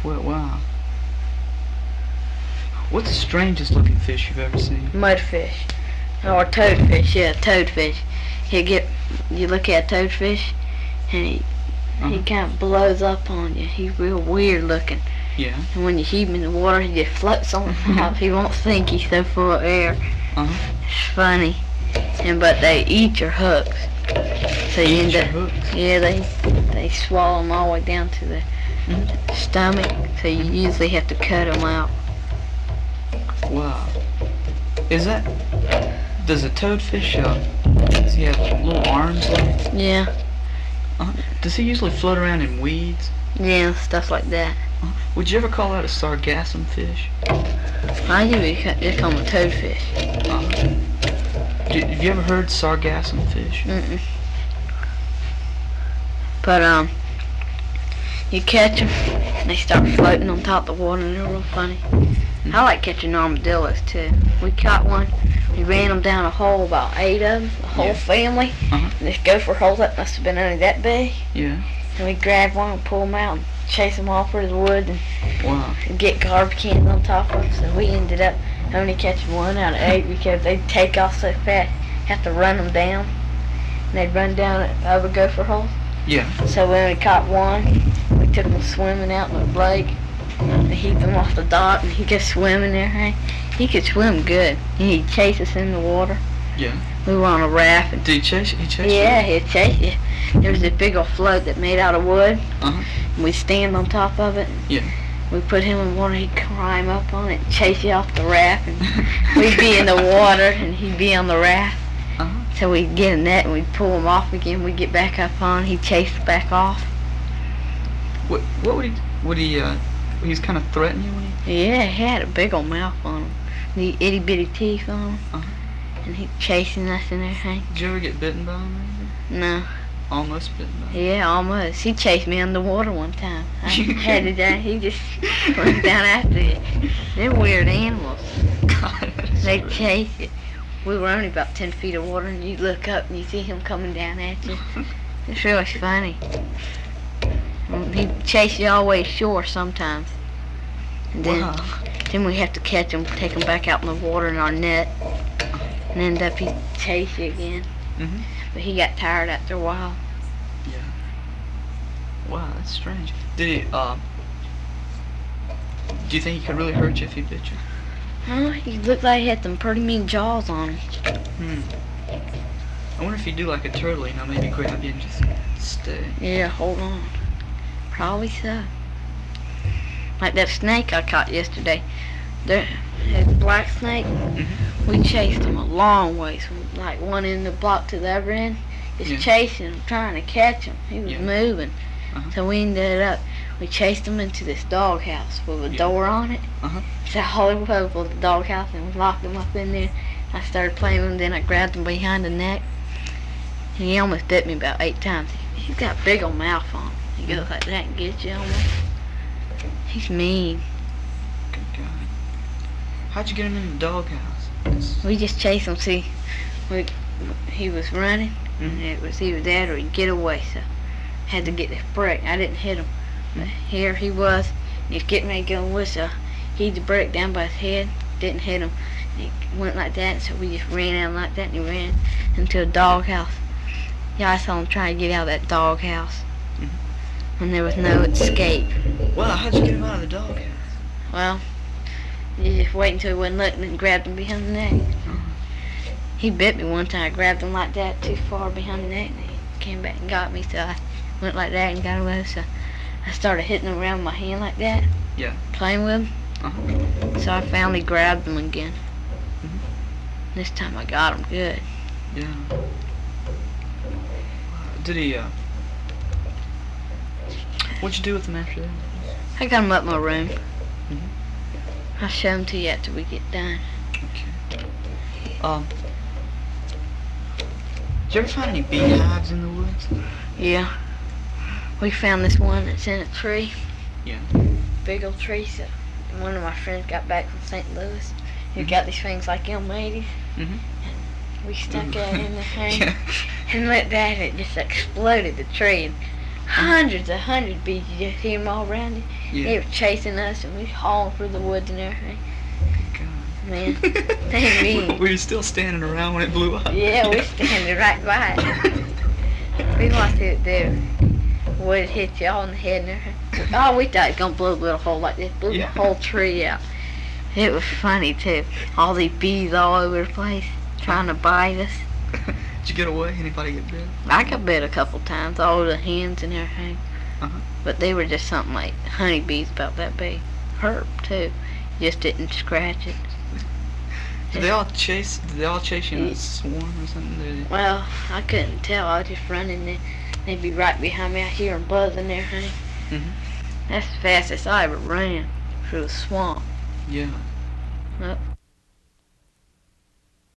Well, wow. What's the strangest looking fish you've ever seen? Mudfish. Or toadfish, yeah, toadfish. You look at a toadfish, and he kind of blows up on you. He's real weird looking. Yeah. And when you heave him in the water, he just floats on top. He won't sink, he's so full of air. It's funny. But they eat your hooks. So you end up, hooks? yeah, they swallow them all the way down to the stomach. So you usually have to cut them out. Wow. Does a toadfish, does he have little arms like? Yeah. Does he usually float around in weeds? Yeah, stuff like that. Would you ever call that a sargassum fish? I usually just call them a toadfish. Have you ever heard sargassum fish? Mm-mm. But, you catch them, and they start floating on top of the water, and they're real funny. I like catching armadillos, too. We caught one. We ran them down a hole, about 8 of them, the whole family. And this gopher hole that must have been only that big. Yeah. And we grabbed one and pulled them out and chased them off through the woods and get garbage cans on top of them. So we ended up only catching 1 out of 8 because they'd take off so fast, have to run them down. And they'd run down over gopher holes. Yeah. So we only caught 1. We took them swimming out in the lake. And heaved him off the dock, and he could swim in there. Hey, he could swim good. He'd chase us in the water. Yeah. We were on a raft. And did he chase you? Yeah, he'd chase you. There was this big old float that made out of wood. And we'd stand on top of it. Yeah. We put him in water. He'd climb up on it, and chase you off the raft, and we'd be in the water, and he'd be on the raft. So we'd get a net, and we'd pull him off again. We'd get back up on. He'd chase us back off. What would he? He's kind of threatening you when he... Yeah, he had a big old mouth on him. The itty bitty teeth on him. And he's chasing us and everything. Did you ever get bitten by him? No. Almost bitten by him? Yeah, almost. He chased me underwater one time. I had to die. He just went down after you. They're weird animals. God, they chase you. We were only about 10 feet of water, and you look up and you see him coming down at you. It's really funny. He'd chase you all the way ashore sometimes. And then we have to catch him, take him back out in the water in our net. And end up he'd chase you again. But he got tired after a while. Yeah. Wow, that's strange. Did he, do you think he could really hurt you if he bit you? Oh, he looked like he had some pretty mean jaws on him. I wonder if he'd do like a turtle, maybe grab you and just stay. Yeah, hold on. Probably so. Like that snake I caught yesterday. That black snake. We chased him a long ways, from like one end of the block to the other end. Just chasing him, trying to catch him. He was moving. So we ended up, we chased him into this doghouse with a door on it. So all it was the doghouse, and we locked him up in there. I started playing with him, then I grabbed him behind the neck. And he almost bit me about 8 times. He's got a big old mouth on him. He goes like that and gets you almost. He's mean. Good God. How'd you get him in the doghouse? We just chased him. See, he was running, and it was either that or he'd get away. So had to get this brick. I didn't hit him, but here he was. He's getting ready to go with, so he had the brick down by his head. Didn't hit him. He went like that, so we just ran out like that, and he ran into a doghouse. Yeah, I saw him trying to get out of that doghouse. And there was no escape. Well, how'd you get him out of the doghouse? Well, you just wait until he wasn't looking and grabbed him behind the neck. He bit me one time. I grabbed him like that too far behind the neck, and he came back and got me, so I went like that and got away. So I started hitting him around my hand like that. Yeah. Playing with him. So I finally grabbed him again. This time I got him good. Yeah. Did he, what'd you do with him after that? I got him up my room. I'll show him to you after we get done. Okay. Did you ever find any beehives in the woods? Yeah. We found this one that's in a tree. Yeah. Big old tree. So one of my friends got back from St. Louis. He got these things like M80s. And we stuck it in the thing and let that, it just exploded the tree. And hundreds of bees. You just hear them all around you. They Yeah. were chasing us, and we hauling through the woods and everything. God. Man, they mean. Were you still standing around when it blew up? Yeah, we're standing right by it. We watched it there. Would hit you all in the head and everything. Oh, we thought it was gonna blow a little hole like this. Blew Yeah. the whole tree out. It was funny too. All these bees all over the place trying to bite us. Did you get away? Anybody get bit? I got bit a couple times, all the hens and everything. Uh-huh. But they were just something like honeybees about that big. Hurt too. Just didn't scratch it. Did they all chase you in Yeah. a swarm or something? Did they- Well, I couldn't tell. I was just running there. They'd be right behind me. I hear them buzzing and everything. Mhm. That's the fastest I ever ran through a swamp. Yeah. Up.